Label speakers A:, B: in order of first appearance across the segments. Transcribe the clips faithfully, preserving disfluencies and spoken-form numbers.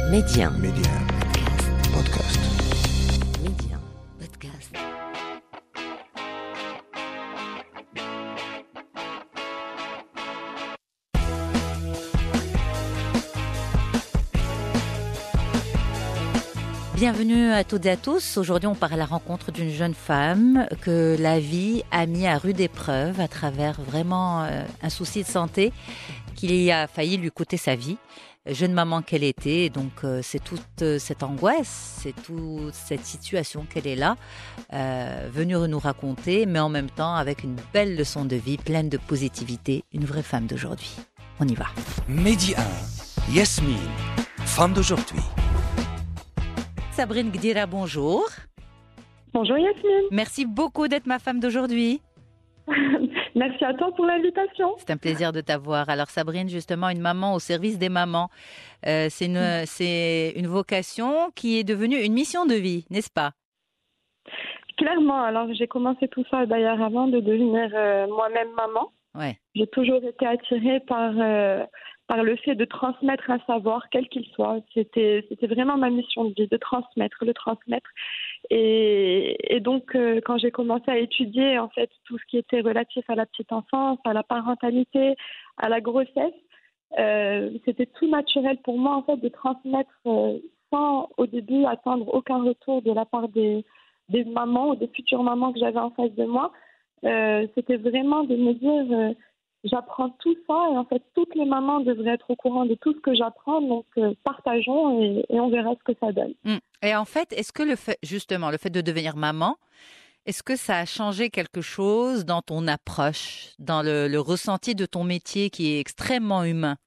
A: Média.
B: Média. Podcast.
A: Média. Podcast. Bienvenue à toutes et à tous. Aujourd'hui, on part à la rencontre d'une jeune femme que la vie a mis à rude épreuve à travers vraiment euh, un souci de santé qui a failli lui coûter sa vie. Jeune maman qu'elle était, donc euh, c'est toute euh, cette angoisse, c'est toute cette situation qu'elle est là, euh, venue nous raconter, mais en même temps avec une belle leçon de vie, pleine de positivité, une vraie femme d'aujourd'hui. On y va.
B: Midi un. Yasmine, femme d'aujourd'hui.
A: Sabrine Gdira, bonjour.
C: Bonjour Yasmine.
A: Merci beaucoup d'être ma femme d'aujourd'hui.
C: Merci à toi pour l'invitation.
A: C'est un plaisir de t'avoir. Alors Sabrine, justement, une maman au service des mamans. Euh, c'est, une, c'est une vocation qui est devenue une mission de vie, n'est-ce pas?
C: Clairement. Alors j'ai commencé tout ça d'ailleurs avant de devenir euh, moi-même maman.
A: Ouais.
C: J'ai toujours été attirée par, euh, par le fait de transmettre un savoir, quel qu'il soit. C'était, c'était vraiment ma mission de vie, de transmettre, le transmettre. Et, et donc, euh, quand j'ai commencé à étudier en fait tout ce qui était relatif à la petite enfance, à la parentalité, à la grossesse, euh, c'était tout naturel pour moi en fait de transmettre euh, sans au début attendre aucun retour de la part des, des mamans ou des futures mamans que j'avais en face de moi. Euh, c'était vraiment de me dire euh, j'apprends tout ça et en fait toutes les mamans devraient être au courant de tout ce que j'apprends, donc euh, partageons et, et on verra ce que ça donne.
A: Mmh. Et en fait, est-ce que le fait, justement, le fait de devenir maman, est-ce que ça a changé quelque chose dans ton approche, dans le, le ressenti de ton métier qui est extrêmement humain?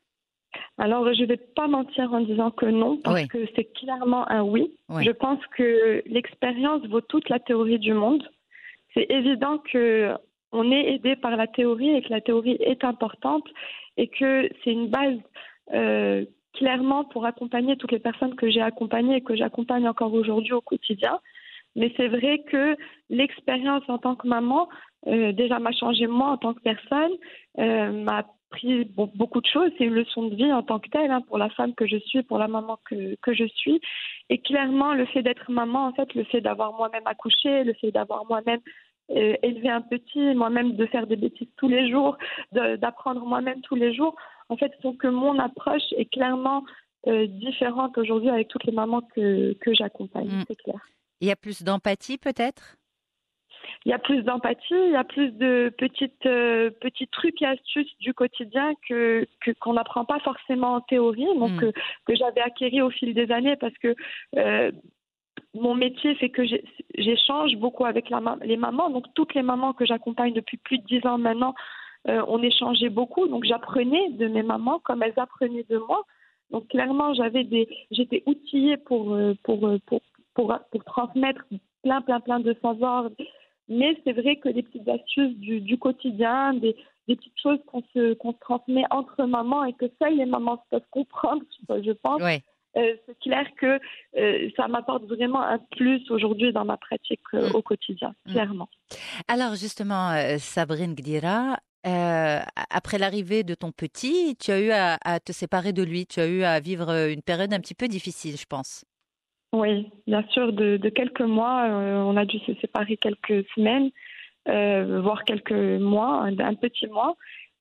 C: Alors, je ne vais pas mentir en disant que non, parce
A: oui.
C: que c'est clairement un oui.
A: oui.
C: Je pense que l'expérience vaut toute la théorie du monde. C'est évident qu'on est aidé par la théorie et que la théorie est importante et que c'est une base euh, clairement pour accompagner toutes les personnes que j'ai accompagnées et que j'accompagne encore aujourd'hui au quotidien. Mais c'est vrai que l'expérience en tant que maman, euh, déjà m'a changé moi en tant que personne, euh, m'a appris bon, beaucoup de choses. C'est une leçon de vie en tant que telle, hein, pour la femme que je suis, pour la maman que, que je suis. Et clairement, le fait d'être maman, en fait, le fait d'avoir moi-même accouché, le fait d'avoir moi-même euh, élevé un petit, moi-même de faire des bêtises tous les jours, de, d'apprendre moi-même tous les jours, en fait, font que mon approche est clairement euh, différente aujourd'hui avec toutes les mamans que, que j'accompagne, mmh. C'est clair.
A: Il y a plus d'empathie peut-être?
C: Il y a plus d'empathie, il y a plus de petites, euh, petits trucs et astuces du quotidien que, que, qu'on n'apprend pas forcément en théorie, donc mmh. que, que j'avais acquéri au fil des années parce que euh, mon métier fait que j'ai, j'échange beaucoup avec la, les mamans, donc toutes les mamans que j'accompagne depuis plus de dix ans maintenant, euh, on échangeait beaucoup, donc j'apprenais de mes mamans comme elles apprenaient de moi. Donc clairement, j'avais des, j'étais outillée pour, pour, pour, pour, pour transmettre plein, plein, plein de savoirs. Mais c'est vrai que des petites astuces du, du quotidien, des, des petites choses qu'on se, qu'on se transmet entre mamans et que seules les mamans peuvent comprendre, je pense.
A: Oui.
C: Euh, c'est clair que euh, ça m'apporte vraiment un plus aujourd'hui dans ma pratique euh, mmh. au quotidien, clairement.
A: Alors justement, euh, Sabrine Gdira, euh, après l'arrivée de ton petit, tu as eu à, à te séparer de lui, tu as eu à vivre une période un petit peu difficile, je pense.
C: Oui, bien sûr, de, de quelques mois, euh, on a dû se séparer quelques semaines, euh, voire quelques mois, un, un petit mois.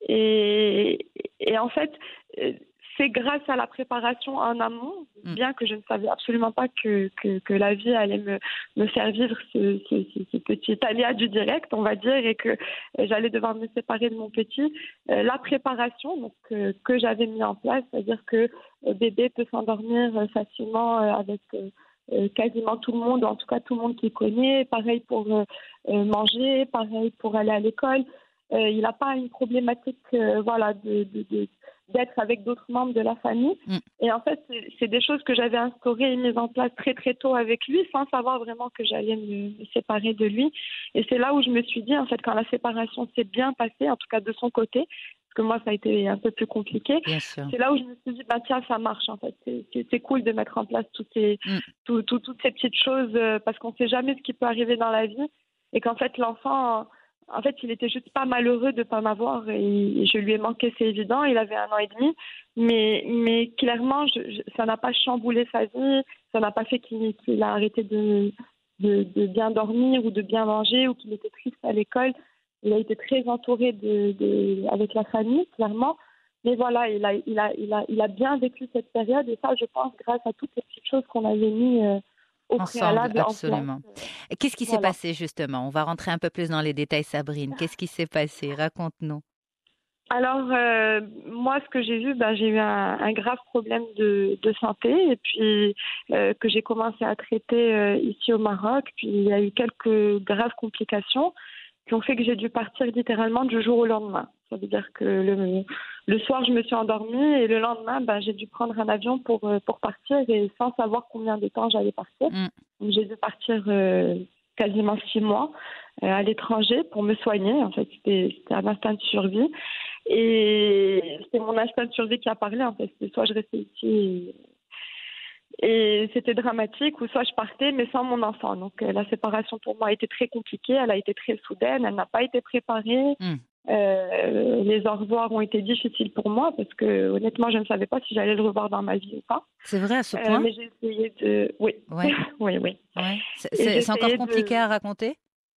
C: Et, et en fait, c'est grâce à la préparation en amont, mmh. bien que je ne savais absolument pas que, que, que la vie allait me, me faire vivre ce, ce, ce petit aléa du direct, on va dire, et que j'allais devoir me séparer de mon petit. Euh, la préparation donc, euh, que j'avais mis en place, c'est-à-dire que le bébé peut s'endormir facilement avec euh, quasiment tout le monde, en tout cas tout le monde qui connaît. Pareil pour euh, manger, pareil pour aller à l'école. Euh, il n'a pas une problématique euh, voilà, de, de, de, d'être avec d'autres membres de la famille. Mmh. Et en fait, c'est, c'est des choses que j'avais instaurées et mises en place très très tôt avec lui, sans savoir vraiment que j'allais me, me séparer de lui. Et c'est là où je me suis dit, en fait, quand la séparation s'est bien passée, en tout cas de son côté, parce que moi, ça a été un peu plus compliqué, c'est là où je me suis dit, bah, tiens, ça marche, en fait. C'est, c'est, c'est cool de mettre en place toutes ces, mmh. tout, tout, toutes ces petites choses, euh, parce qu'on ne sait jamais ce qui peut arriver dans la vie. Et qu'en fait, l'enfant... En fait, il était juste pas malheureux de pas m'avoir et je lui ai manqué, c'est évident. Il avait un an et demi, mais mais clairement, je, je, ça n'a pas chamboulé sa vie, ça n'a pas fait qu'il, qu'il a arrêté de, de de bien dormir ou de bien manger ou qu'il était triste à l'école. Il a été très entouré de, de avec la famille, clairement. Mais voilà, il a il a il a il a bien vécu cette période et ça, je pense, grâce à toutes les petites choses qu'on avait mis euh, au
A: Ensemble,
C: préalable en
A: absolument.
C: place.
A: Et qu'est-ce qui s'est
C: Voilà.
A: passé justement? On va rentrer un peu plus dans les détails, Sabrine. Qu'est-ce qui s'est passé? Raconte-nous.
C: Alors, euh, moi, ce que j'ai vu, ben, j'ai eu un, un grave problème de, de santé et puis euh, que j'ai commencé à traiter euh, ici au Maroc. Puis il y a eu quelques graves complications qui ont fait que j'ai dû partir littéralement du jour au lendemain. Ça veut dire que le, le soir, je me suis endormie et le lendemain, ben, j'ai dû prendre un avion pour, pour partir et sans savoir combien de temps j'allais partir.
A: Mm.
C: Donc, j'ai dû partir euh, quasiment six mois euh, à l'étranger pour me soigner. En fait, c'était, c'était un instinct de survie. Et c'était mon instinct de survie qui a parlé. En fait, c'était soit je restais ici et, et c'était dramatique, ou soit je partais, mais sans mon enfant. Donc euh, la séparation pour moi a été très compliquée. Elle a été très soudaine. Elle n'a pas été préparée.
A: Mm.
C: Euh, les au revoir ont été difficiles pour moi parce que honnêtement, je ne savais pas si j'allais le revoir dans ma vie ou pas.
A: C'est vrai à ce
C: Euh,
A: point?
C: mais j'ai essayé de. Oui.
A: Ouais.
C: oui, oui.
A: Ouais. C'est,
C: Et
A: c'est,
C: j'ai
A: c'est encore
C: essayé
A: compliqué
C: de.
A: à raconter?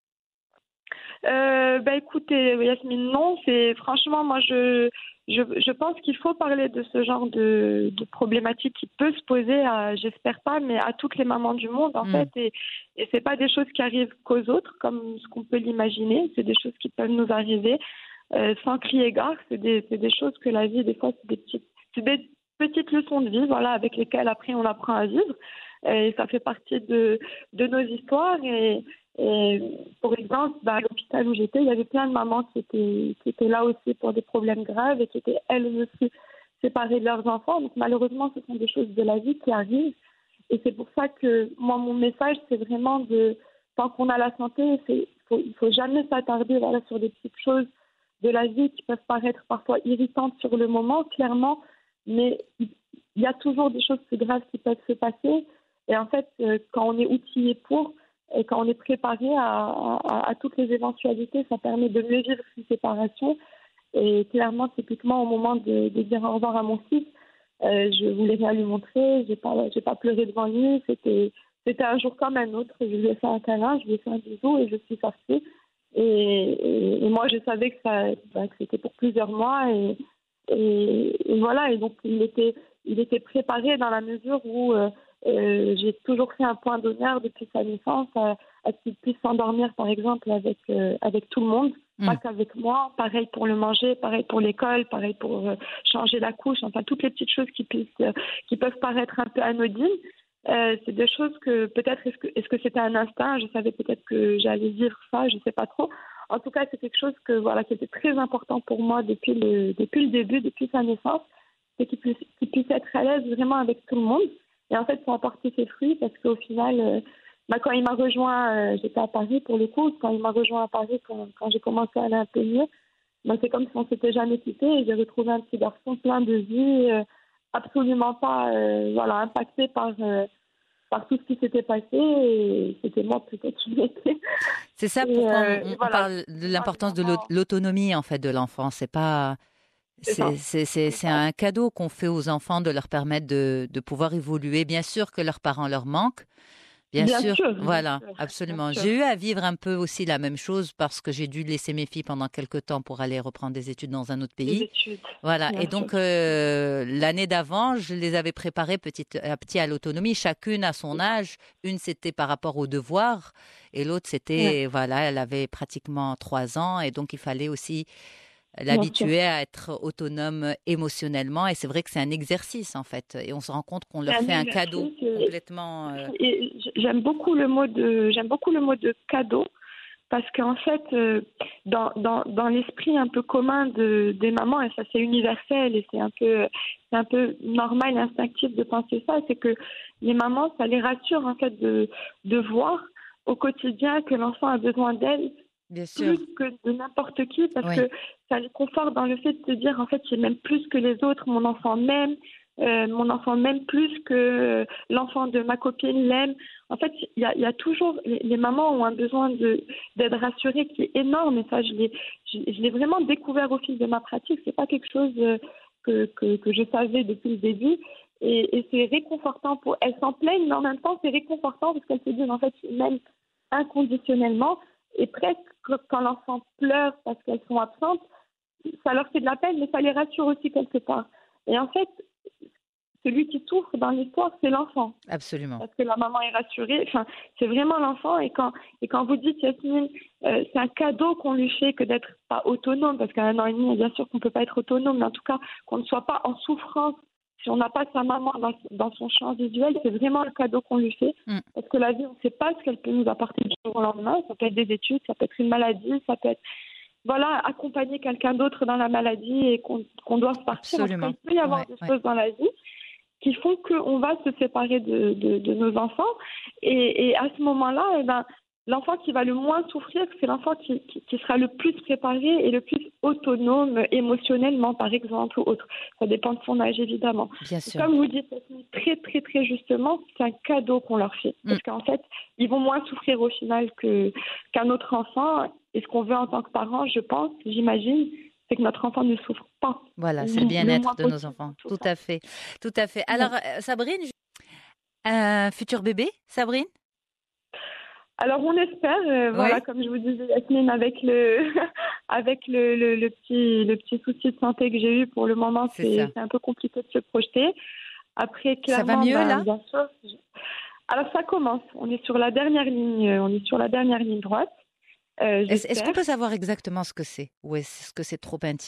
C: Euh, bah écoutez, Yasmine, non, c'est franchement, moi je, je, je pense qu'il faut parler de ce genre de, de problématique qui peut se poser, à, j'espère pas, mais à toutes les mamans du monde en
A: Mm.
C: fait, et, et c'est pas des choses qui arrivent qu'aux autres comme ce qu'on peut l'imaginer, c'est des choses qui peuvent nous arriver euh, sans crier gare, c'est des, c'est des choses que la vie, des fois, c'est des petites, c'est des petites leçons de vie, voilà, avec lesquelles après on apprend à vivre, et ça fait partie de, de nos histoires et Et pour exemple, bah, à l'hôpital où j'étais, il y avait plein de mamans qui étaient, qui étaient là aussi pour des problèmes graves et qui étaient elles aussi séparées de leurs enfants. Donc malheureusement, ce sont des choses de la vie qui arrivent. Et c'est pour ça que moi, mon message, c'est vraiment de, tant qu'on a la santé, c'est, faut, il ne faut jamais s'attarder voilà, sur des petites choses de la vie qui peuvent paraître parfois irritantes sur le moment, clairement. Mais il y a toujours des choses plus graves qui peuvent se passer. Et en fait, quand on est outillé pour, et quand on est préparé à, à, à toutes les éventualités, ça permet de mieux vivre une séparation. Et clairement, typiquement, au moment de, de dire au revoir à mon fils, euh, je voulais rien lui montrer, j'ai pas, j'ai pas pleuré devant lui. C'était, c'était un jour comme un autre. Je lui ai fait un câlin, je lui ai fait un bisou et je suis sortie. Et, et, et moi, je savais que, ça, bah, que c'était pour plusieurs mois. Et, et, et voilà. Et donc, il était, il était préparé dans la mesure où euh, Euh, j'ai toujours fait un point d'honneur depuis sa naissance à, à ce qu'il puisse s'endormir, par exemple, avec, euh, avec tout le monde,
A: Mm.
C: pas qu'avec moi. Pareil pour le manger, pareil pour l'école, pareil pour euh, changer la couche. Enfin, toutes les petites choses qui, puissent, euh, qui peuvent paraître un peu anodines. Euh, c'est des choses que peut-être, est-ce que, est-ce que c'était un instinct? Je savais peut-être que j'allais vivre ça, je ne sais pas trop. En tout cas, c'est quelque chose que, voilà, qui était très important pour moi depuis le, depuis le début, depuis sa naissance, c'est qu'il puisse, qu'il puisse être à l'aise vraiment avec tout le monde. Et en fait, ça a porté ses fruits parce qu'au final, euh, bah, quand il m'a rejoint, euh, j'étais à Paris pour le coup, quand il m'a rejoint à Paris, quand, quand j'ai commencé à aller un peu mieux, bah, c'est comme si on s'était jamais quitté et j'ai retrouvé un petit garçon plein de vie, euh, absolument pas euh, voilà, impacté par, euh, par tout ce qui s'était passé et c'était moi peut-être qui l'étais.
A: C'est ça
C: Et,
A: pourquoi
C: euh,
A: on, on
C: voilà.
A: parle de l'importance de l'au- l'autonomie en fait de l'enfant. C'est pas
C: C'est ça.
A: C'est, c'est, c'est,
C: C'est
A: c'est
C: ça.
A: un cadeau qu'on fait aux enfants de leur permettre de, de pouvoir évoluer. Bien sûr que leurs parents leur manquent. Bien
C: Bien
A: sûr,
C: sûr, bien
A: voilà,
C: sûr,
A: absolument.
C: bien sûr.
A: J'ai eu à vivre un peu aussi la même chose parce que j'ai dû laisser mes filles pendant quelques temps pour aller reprendre des études dans un autre
C: Les
A: pays.
C: études,
A: Voilà.
C: bien
A: Et
C: sûr.
A: donc, euh, l'année d'avant, je les avais préparées petit à petit à l'autonomie, chacune à son âge. Une, c'était par rapport aux devoirs et l'autre,
C: Ouais,
A: c'était, voilà, elle avait pratiquement trois ans et donc il fallait aussi
C: bien sûr.
A: l'habituer à être autonome émotionnellement. Et c'est vrai que c'est un exercice, en fait. Et on se rend compte qu'on
C: C'est
A: leur
C: un
A: fait un cadeau
C: exercice. Et,
A: complètement. euh,
C: et j'aime beaucoup le mot de, j'aime beaucoup le mot de cadeau. Parce qu'en fait, euh, dans, dans, dans l'esprit un peu commun de, des mamans, et ça c'est universel et c'est un peu, c'est un peu normal, instinctif de penser ça, c'est que les mamans, ça les rassure en fait de, de voir au quotidien que l'enfant a besoin d'elles
A: Bien sûr.
C: plus que de n'importe qui, parce
A: Oui.
C: que ça les conforte dans le fait de se dire en fait j'ai même plus que les autres, mon enfant m'aime, euh, mon enfant m'aime plus que l'enfant de ma copine l'aime. En fait, il y a, il y a toujours les, les mamans ont un besoin de d'être rassurées qui est énorme. Et ça, je l'ai je, je l'ai vraiment découvert au fil de ma pratique. C'est pas quelque chose euh, que, que que je savais depuis le début. Et, et c'est réconfortant pour elles s'en plaignent, mais en même temps c'est réconfortant parce qu'elles se disent en fait ils m'aiment inconditionnellement. Et presque quand l'enfant pleure parce qu'elles sont absentes, ça leur fait de la peine, mais ça les rassure aussi quelque part. Et en fait, celui qui souffre dans l'histoire, c'est l'enfant.
A: Absolument.
C: Parce que la maman est rassurée. Enfin, c'est vraiment l'enfant. Et quand, et quand vous dites, Yasmine, euh, c'est un cadeau qu'on lui fait que d'être pas autonome, parce qu'à un an et demi, bien sûr qu'on ne peut pas être autonome, mais en tout cas, qu'on ne soit pas en souffrance si on n'a pas sa maman dans, dans son champ visuel, c'est vraiment le cadeau qu'on lui fait. Mm. Parce que la vie, on ne sait pas ce qu'elle peut nous apporter du jour au lendemain. Ça peut être des études, ça peut être une maladie, ça peut être... Voilà, accompagner quelqu'un d'autre dans la maladie et qu'on, qu'on doit partir.
A: Absolument.
C: Il peut y avoir ouais, des ouais. choses dans la vie qui font qu'on va se séparer de, de, de nos enfants. Et, et à ce moment-là, eh ben, l'enfant qui va le moins souffrir, c'est l'enfant qui, qui, qui sera le plus préparé et le plus autonome émotionnellement, par exemple, ou autre. Ça dépend de son âge, évidemment.
A: Bien sûr.
C: Comme vous dites très, très, très justement, c'est un cadeau qu'on leur fait. Mm. Parce qu'en fait, ils vont moins souffrir au final que, qu'un autre enfant. Et ce qu'on veut en tant que parents, je pense, j'imagine, c'est que notre enfant ne souffre pas.
A: Voilà, c'est le bien-être de nos enfants. Tout, tout à fait. Tout à fait. Alors, ouais. Sabrine, un futur bébé, Sabrine ?
C: Alors, on espère, euh, oui. Voilà, comme je vous disais, Yasmine, avec le, avec le, le, le, petit, le petit souci de santé que j'ai eu pour le moment, c'est, c'est, c'est un peu compliqué de se projeter. Après, clairement,
A: ça va mieux,
C: ben,
A: là
C: bien sûr, je... Alors, ça commence. On est sur la dernière ligne, on est sur la dernière ligne droite.
A: Euh, est-ce, est-ce qu'on peut savoir exactement ce que c'est ou est-ce que c'est trop intime ?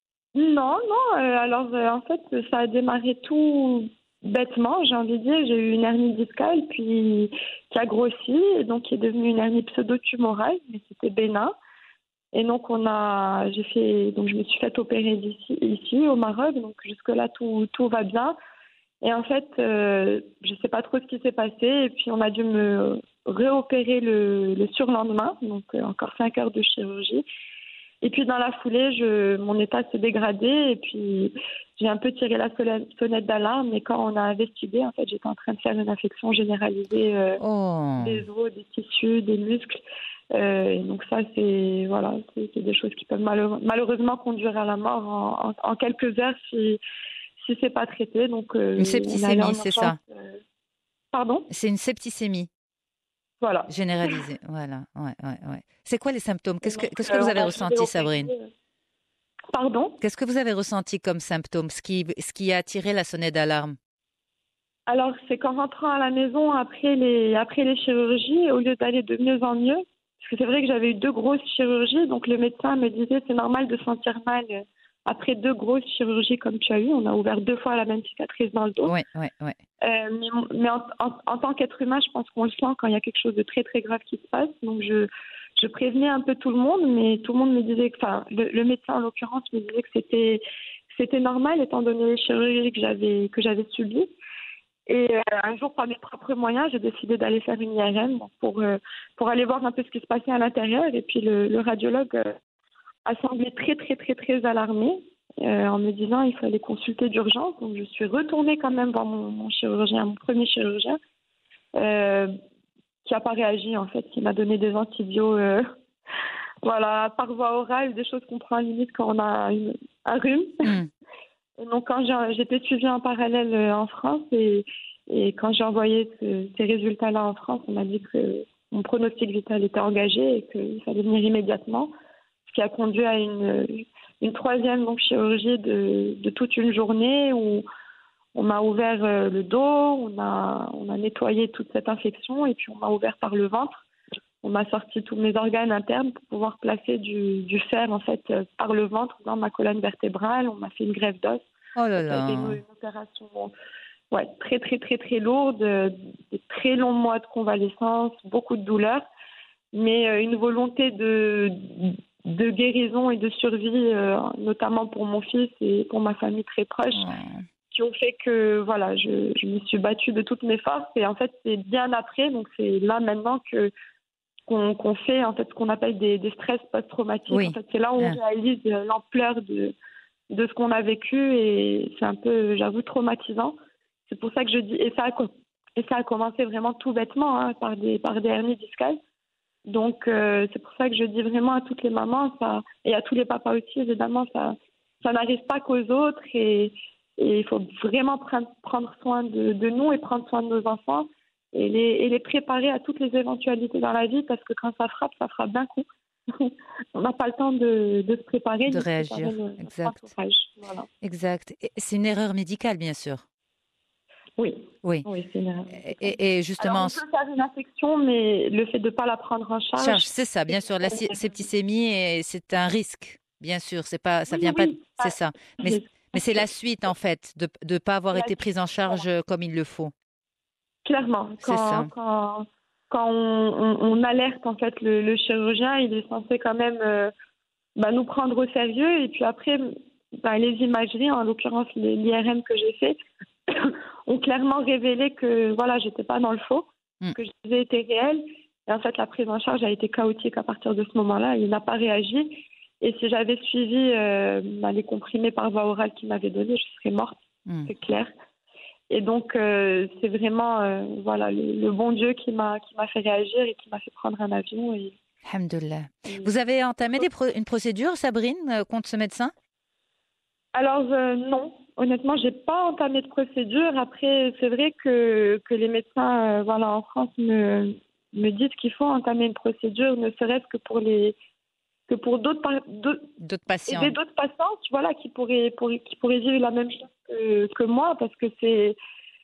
C: Non, non. Euh, alors, euh, en fait, ça a démarré tout bêtement, j'ai envie de dire. J'ai eu une hernie discale, puis qui a grossi, et donc qui est devenue une hernie pseudo-tumorale, mais c'était bénin. Et donc, on a, j'ai fait, donc je me suis fait opérer d'ici, ici, au Maroc. Donc, jusque-là, tout, tout va bien. Et en fait, euh, je ne sais pas trop ce qui s'est passé. Et puis, on a dû me réopérer le, le surlendemain, donc euh, encore cinq heures de chirurgie. Et puis, dans la foulée, je, mon état s'est dégradé. Et puis, j'ai un peu tiré la sonnette d'alarme. Mais quand on a investigué, en fait, j'étais en train de faire une infection généralisée euh, oh. des os, des tissus, des muscles. Euh, et donc, ça, c'est, voilà, c'est, c'est des choses qui peuvent malheure, malheureusement conduire à la mort en, en, en quelques heures si... si c'est pas traité. Donc, euh,
A: une septicémie, c'est ça
C: euh... Pardon ?
A: C'est une septicémie.
C: Voilà.
A: Généralisée. Voilà. Ouais, ouais, ouais. C'est quoi les symptômes ? Qu'est-ce que, donc, qu'est-ce que vous avez ressenti, Sabrine ?
C: Pardon ?
A: Qu'est-ce que vous avez ressenti comme symptômes ? Ce qui, ce qui a tiré la sonnette d'alarme ?
C: Alors, c'est qu'en rentrant à la maison après les, après les chirurgies, au lieu d'aller de mieux en mieux, parce que c'est vrai que j'avais eu deux grosses chirurgies, donc le médecin me disait c'est normal de sentir mal. Après deux grosses chirurgies comme tu as eu, on a ouvert deux fois la même cicatrice dans le dos.
A: Oui, oui, oui.
C: Euh, mais mais en, en, en tant qu'être humain, je pense qu'on le sent quand il y a quelque chose de très, très grave qui se passe. Donc, je, je prévenais un peu tout le monde, mais tout le monde me disait que, enfin, le, le médecin en l'occurrence me disait que c'était, c'était normal étant donné les chirurgies que j'avais, que j'avais subies. Et euh, un jour, par mes propres moyens, j'ai décidé d'aller faire une I R M pour, euh, pour aller voir un peu ce qui se passait à l'intérieur. Et puis, le, le radiologue... Euh, a semblé très, très, très, très alarmée euh, en me disant qu'il fallait consulter d'urgence. Donc, je suis retournée quand même voir mon, mon chirurgien, mon premier chirurgien, euh, qui n'a pas réagi, en fait, qui m'a donné des antibiotiques euh, voilà, par voie orale, des choses qu'on prend à limite quand on a une, un rhume. Mm. Et donc, quand j'ai, j'étais suivie en parallèle euh, en France et, et quand j'ai envoyé ce, ces résultats-là en France, on m'a dit que mon pronostic vital était engagé et qu'il fallait venir immédiatement. Ce qui a conduit à une, une troisième donc, chirurgie de, de toute une journée où on m'a ouvert euh, le dos, on a, on a nettoyé toute cette infection et puis on m'a ouvert par le ventre. On m'a sorti tous mes organes internes pour pouvoir placer du, du fer en fait euh, par le ventre dans ma colonne vertébrale. On m'a fait une greffe d'os.
A: Oh là là.
C: C'était une, une opération ouais, très très très très lourde, des très longs mois de convalescence, beaucoup de douleurs, mais euh, une volonté de de guérison et de survie, euh, notamment pour mon fils et pour ma famille très proche, mmh. qui ont fait que voilà, je, je me suis battue de toutes mes forces. Et en fait, c'est bien après, donc c'est là maintenant que qu'on, qu'on fait en fait ce qu'on appelle des, des stress post-traumatiques. Oui. En fait, c'est là où on mmh. réalise l'ampleur de de ce qu'on a vécu et c'est un peu, j'avoue, traumatisant. C'est pour ça que je dis, et ça a, et ça a commencé vraiment tout bêtement hein, par des par des hernies discales. Donc euh, c'est pour ça que je dis vraiment à toutes les mamans ça, et à tous les papas aussi évidemment, ça ça n'arrive pas qu'aux autres et et il faut vraiment prendre prendre soin de, de nous et prendre soin de nos enfants et les et les préparer à toutes les éventualités dans la vie parce que quand ça frappe, ça frappe d'un coup. On n'a pas le temps de, de se préparer,
A: De
C: de
A: réagir,
C: préparer le,
A: exact.
C: le voilà.
A: Exact. Et c'est une erreur médicale, bien sûr.
C: Oui.
A: Oui.
C: Oui, c'est une erreur médicale.
A: Et, et justement,
C: alors, on peut faire une infection, mais le fait de ne pas la prendre en charge.
A: charge, c'est ça, bien sûr. La septicémie, c'est un risque, bien sûr. C'est pas, ça
C: oui,
A: vient
C: oui,
A: pas, c'est ça. Mais, mais c'est la suite, en fait, de ne pas avoir été prise en charge comme il le faut.
C: Clairement.
A: C'est ça.
C: Quand, quand on, on, on alerte en fait le, le chirurgien, il est censé quand même euh, bah, nous prendre au sérieux. Et puis après, bah, les imageries, en l'occurrence l'I R M que j'ai fait, ont clairement révélé que voilà, j'étais pas dans le faux, mm. que je disais était réel. Et en fait, la prise en charge a été chaotique à partir de ce moment-là. Il n'a pas réagi. Et si j'avais suivi euh, bah, les comprimés par voie orale qu'il m'avait donnés, je serais morte, mm. c'est clair. Et donc, euh, c'est vraiment euh, voilà, le, le bon Dieu qui m'a, qui m'a fait réagir et qui m'a fait prendre un avion. Et...
A: Alhamdoulilah. Vous avez entamé des pro- une procédure, Sabrine, contre ce médecin ?
C: Alors, euh, non. Honnêtement, je n'ai pas entamé de procédure. Après, c'est vrai que, que les médecins euh, voilà, en France me, me disent qu'il faut entamer une procédure, ne serait-ce que pour les... que pour d'autres, d'autres,
A: d'autres patients,
C: aider d'autres patients voilà, qui, pourraient, pour, qui pourraient vivre la même chose que, que moi, parce que c'est...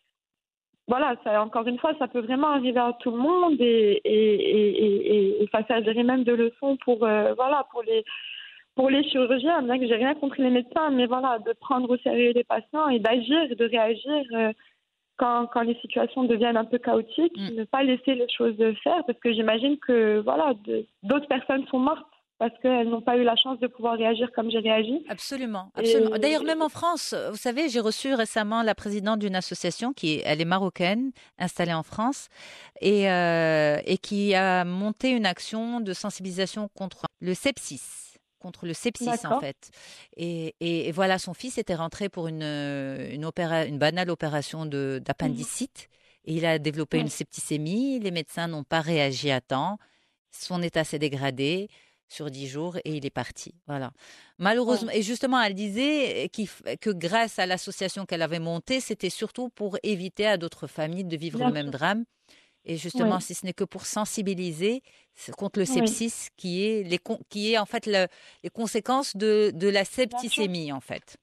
C: Voilà, ça, encore une fois, ça peut vraiment arriver à tout le monde et, et, et, et, et ça servirait même de leçon pour, euh, voilà, pour, les, pour les chirurgiens, bien que j'ai rien contre les médecins, mais voilà, de prendre au sérieux les patients et d'agir, de réagir euh, quand, quand les situations deviennent un peu chaotiques, mmh. ne pas laisser les choses faire, parce que j'imagine que voilà, de, d'autres personnes sont mortes parce qu'elles n'ont pas eu la chance de pouvoir réagir comme j'ai réagi.
A: Absolument, absolument. Et... D'ailleurs, même en France, vous savez, j'ai reçu récemment la présidente d'une association qui est, elle est marocaine, installée en France, et, euh, et qui a monté une action de sensibilisation contre le sepsis, contre le sepsis D'accord. en fait. Et, et, et voilà, son fils était rentré pour une, une, opéra, une banale opération de, d'appendicite, mmh. et il a développé mmh. une septicémie. Les médecins n'ont pas réagi à temps. Son état s'est dégradé sur dix jours et il est parti. Voilà. Malheureusement, ouais. et justement, elle disait que grâce à l'association qu'elle avait montée, c'était surtout pour éviter à d'autres familles de vivre Bien le sûr. même drame. Et justement, oui. si ce n'est que pour sensibiliser contre le sepsis, oui. qui est les qui est en fait le, les conséquences de, de la septicémie en fait.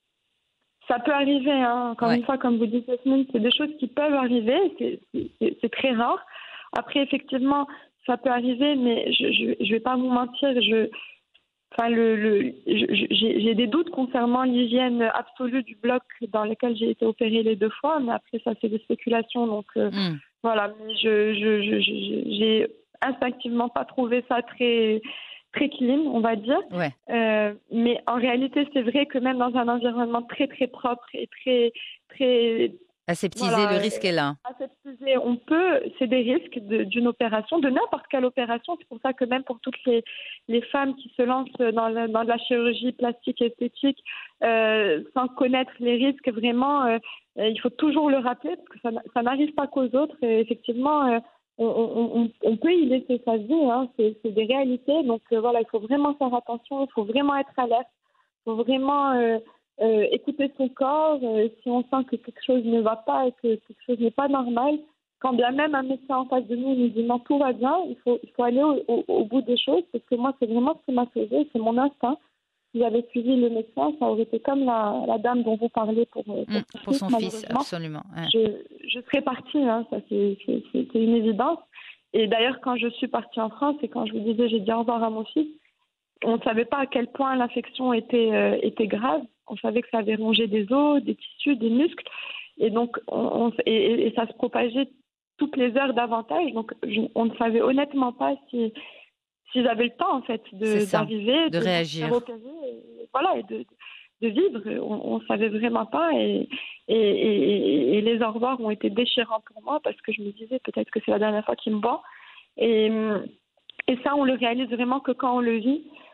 C: Ça peut arriver, hein. Encore ouais. une fois, comme vous dites, Yasmine, c'est des choses qui peuvent arriver, c'est, c'est, c'est très rare. Après, effectivement, ça peut arriver, mais je je, je vais pas vous mentir, je, enfin le, le je, j'ai, j'ai des doutes concernant l'hygiène absolue du bloc dans lequel j'ai été opérée les deux fois, mais après ça c'est des spéculations, donc euh, mm. voilà. Mais je, je, je, je j'ai instinctivement pas trouvé ça très très clean, on va dire.
A: Ouais.
C: Euh, mais en réalité, c'est vrai que même dans un environnement très très propre et très très
A: aseptiser, voilà, le risque est là.
C: Aseptiser, on peut, c'est des risques de, d'une opération, de n'importe quelle opération. C'est pour ça que même pour toutes les, les femmes qui se lancent dans, le, dans de la chirurgie plastique et esthétique, euh, sans connaître les risques, vraiment, euh, il faut toujours le rappeler parce que ça, ça n'arrive pas qu'aux autres. Et effectivement, euh, on, on, on peut y laisser sa vie, hein, c'est, c'est des réalités. Donc euh, voilà, il faut vraiment faire attention, il faut vraiment être alerte, il faut vraiment... Euh, Euh, écouter son corps, euh, si on sent que quelque chose ne va pas et que quelque chose n'est pas normal, quand bien même un médecin en face de nous nous dit non, tout va bien, il faut, il faut aller au, au, au bout des choses, parce que moi c'est vraiment ce qui m'a sauvé, c'est mon instinct. Si j'avais suivi le médecin, ça aurait été comme la, la dame dont vous parlez pour, pour,
A: mmh,
C: son,
A: pour
C: fils,
A: son fils, absolument. Ouais.
C: Je, je serais partie, hein, ça c'est, c'est, c'est, c'est une évidence. Et d'ailleurs quand je suis partie en France et quand je vous disais j'ai dit au revoir à mon fils, on ne savait pas à quel point l'infection était, euh, était grave. On savait que ça avait rongé des os, des tissus, des muscles. Et donc, on, on, et, et ça se propageait toutes les heures davantage. Donc, je, on ne savait honnêtement pas si, si j'avais le temps, en fait, de,
A: ça,
C: d'arriver,
A: de, de réagir.
C: Opérer, et, voilà, et de, de vivre. On ne savait vraiment pas. Et, et, et, et les au revoir ont été déchirants pour moi parce que je me disais peut-être que c'est la dernière fois qu'il me voit. Et, et ça, on le réalise vraiment que quand on le vit.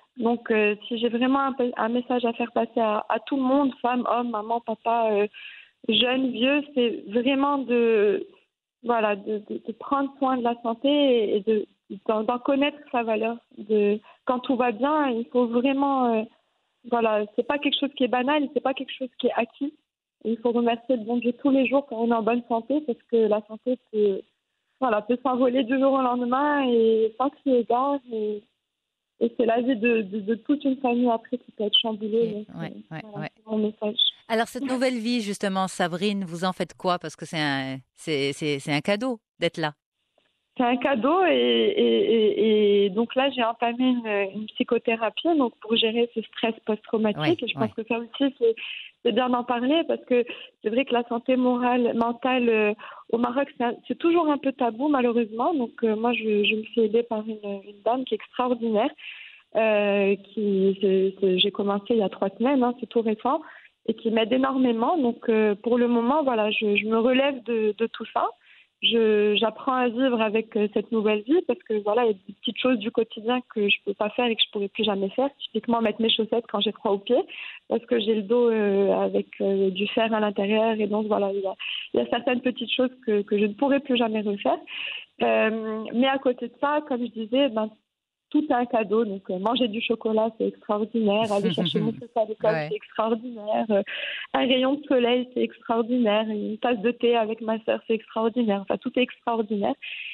C: Donc, euh, si j'ai vraiment un, un message à faire passer à, à tout le monde, femmes, hommes, maman, papa, euh, jeunes, vieux, c'est vraiment de, voilà, de, de, de prendre soin de la santé et de, d'en, d'en connaître sa valeur. De, quand tout va bien, il faut vraiment, euh, voilà, c'est pas quelque chose qui est banal, c'est pas quelque chose qui est acquis. Et il faut remercier le bon Dieu tous les jours quand on est en bonne santé, parce que la santé peut, voilà, peut s'envoler du jour au lendemain et sans crier gare. Et, et c'est la vie de, de, de toute une famille après qui peut être chamboulée.
A: Okay.
C: Donc,
A: ouais,
C: euh,
A: ouais,
C: voilà,
A: ouais.
C: c'est mon message.
A: Alors, cette nouvelle vie, justement, Sabrine, vous en faites quoi? Parce que c'est un, c'est, c'est, c'est un cadeau d'être là.
C: C'est un cadeau et, et, et, et donc là, j'ai entamé une, une psychothérapie donc pour gérer ce stress post-traumatique.
A: Ouais,
C: et je
A: ouais.
C: pense que ça aussi, c'est, c'est bien d'en parler parce que c'est vrai que la santé morale, mentale euh, au Maroc, c'est, un, c'est toujours un peu tabou malheureusement. Donc euh, moi, je, je me suis aidée par une, une dame qui est extraordinaire. Euh, qui, c'est, c'est, j'ai commencé il y a trois semaines, hein, c'est tout récent, et qui m'aide énormément. Donc euh, pour le moment, voilà, je, je me relève de, de tout ça. Je, j'apprends à vivre avec euh, cette nouvelle vie parce que voilà, il y a des petites choses du quotidien que je peux pas faire et que je pourrais plus jamais faire. Typiquement mettre mes chaussettes quand j'ai froid aux pieds parce que j'ai le dos euh, avec euh, du fer à l'intérieur et donc voilà, il y a, il y a certaines petites choses que, que je ne pourrais plus jamais refaire. Euh, mais à côté de ça, comme je disais, ben tout est un cadeau. Donc, euh, manger du chocolat, c'est extraordinaire. Aller chercher mon fils à l'école, ouais. c'est extraordinaire. Euh, un rayon de soleil, c'est extraordinaire. Une tasse de thé avec ma sœur, c'est extraordinaire. Enfin, tout est extraordinaire.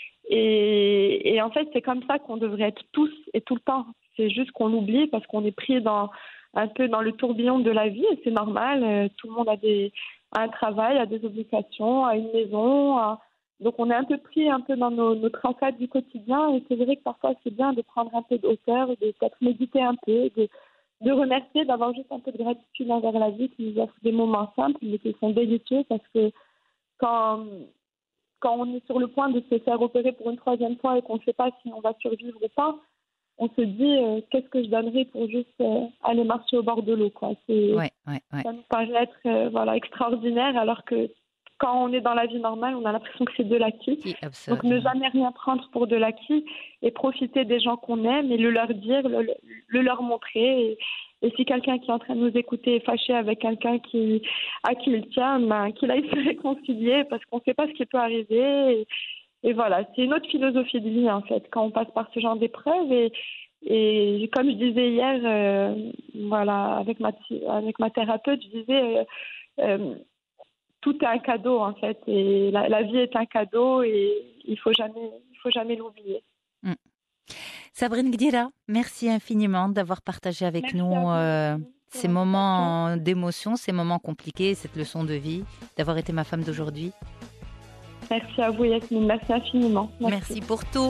C: Et, et en fait, c'est comme ça qu'on devrait être tous et tout le temps. C'est juste qu'on l'oublie parce qu'on est pris dans, un peu dans le tourbillon de la vie. Et c'est normal. Euh, tout le monde a, des, a un travail, a des obligations, a une maison, a... Donc, on est un peu pris un peu dans nos, nos transats du quotidien et c'est vrai que parfois, c'est bien de prendre un peu de hauteur, de peut-être méditer un peu, de, de remercier, d'avoir juste un peu de gratitude envers la vie qui nous offre des moments simples mais qui sont délicieux parce que quand, quand on est sur le point de se faire opérer pour une troisième fois et qu'on ne sait pas si on va survivre ou pas, on se dit euh, qu'est-ce que je donnerais pour juste euh, aller marcher au bord de l'eau, quoi. C'est,
A: ouais, ouais, ouais.
C: Ça nous paraît être euh, voilà, extraordinaire alors que quand on est dans la vie normale, on a l'impression que c'est de l'acquis. Donc, ne jamais rien prendre pour de l'acquis et profiter des gens qu'on aime et le leur dire, le, le leur montrer. Et, et si quelqu'un qui est en train de nous écouter est fâché avec quelqu'un qui, à qui il tient, ben, qu'il aille se réconcilier parce qu'on ne sait pas ce qui peut arriver. Et, et voilà, c'est une autre philosophie de vie, en fait, quand on passe par ce genre d'épreuves. Et, et comme je disais hier, euh, voilà, avec ma, avec ma thérapeute, je disais... Euh, euh, tout est un cadeau en fait et la, la vie est un cadeau et il faut jamais, il faut jamais l'oublier.
A: Mm. Sabrine Gdira, merci infiniment d'avoir partagé avec merci nous euh, ces moments d'émotion, ces moments compliqués, cette leçon de vie, d'avoir été ma femme d'aujourd'hui.
C: Merci à vous Yasmine, merci infiniment.
A: Merci, merci pour tout.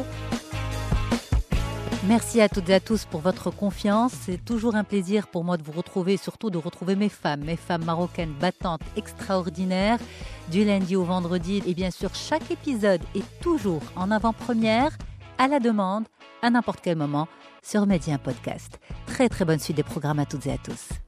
A: Merci à toutes et à tous pour votre confiance. C'est toujours un plaisir pour moi de vous retrouver et surtout de retrouver mes femmes, mes femmes marocaines battantes extraordinaires du lundi au vendredi. Et bien sûr, chaque épisode est toujours en avant-première, à la demande, à n'importe quel moment, sur Média Podcast. Très très bonne suite des programmes à toutes et à tous.